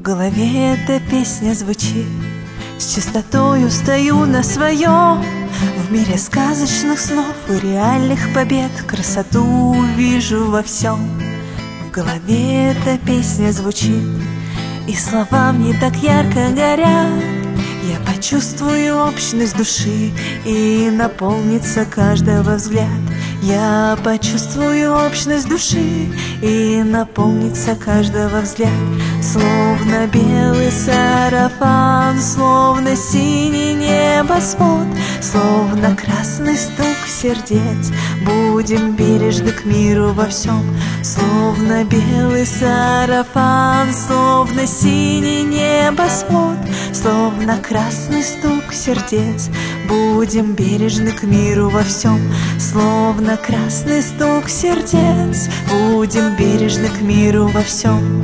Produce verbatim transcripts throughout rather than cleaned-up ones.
голове эта песня звучит, с чистотою стою на своем. В мире сказочных снов и реальных побед красоту вижу во всем. В голове эта песня звучит, и слова мне так ярко горят. Я почувствую общность души, и наполнится каждого взгляд. Я почувствую общность души, и наполнится каждого взгляд. Словно белый сарафан, словно синий небосвод, словно красный стук сердец, будем бережны к миру во всем. Словно белый сарафан, словно синий небосвод, словно красный стук сердец, будем бережны к миру во всем. Словно красный стук сердец, будем бережны к миру во всем.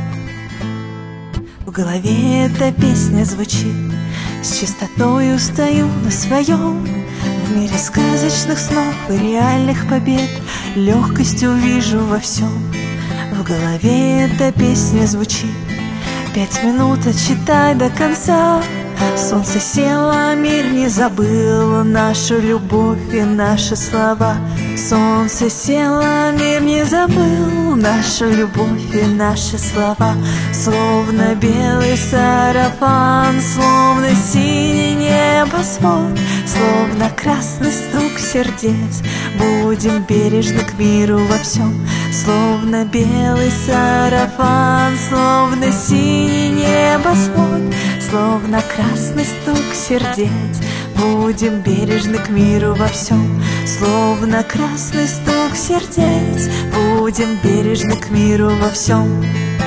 В голове эта песня звучит, с чистотою стою на своем. В мире сказочных снов и реальных побед легкостью вижу во всем. В голове эта песня звучит, пять минут отсчитай до конца. Солнце село, мир не забыл нашу любовь и наши слова. Солнце село, мир не забыл нашу любовь и наши слова. Словно белый сарафан, словно синий небосвод, словно красный стук сердец, будем бережны к миру во всем. Словно белый сарафан, словно синий небосвод, словно красный стук сердец, будем бережны к миру во всем. Словно красный стук сердец, будем бережны к миру во всем.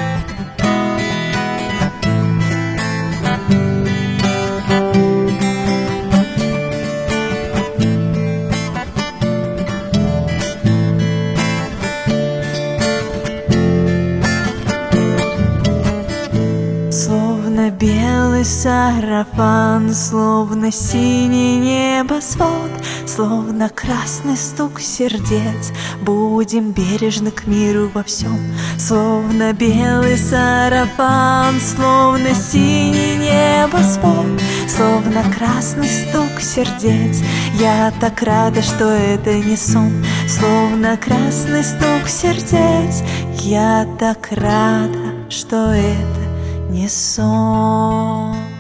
Словно белый сарафан, словно синий небосвод, словно красный стук сердец, будем бережны к миру во всем. Словно белый сарафан, словно синий небосвод, словно красный стук сердец, я так рада, что это не сон. Словно красный стук сердец, я так рада, что это не сон.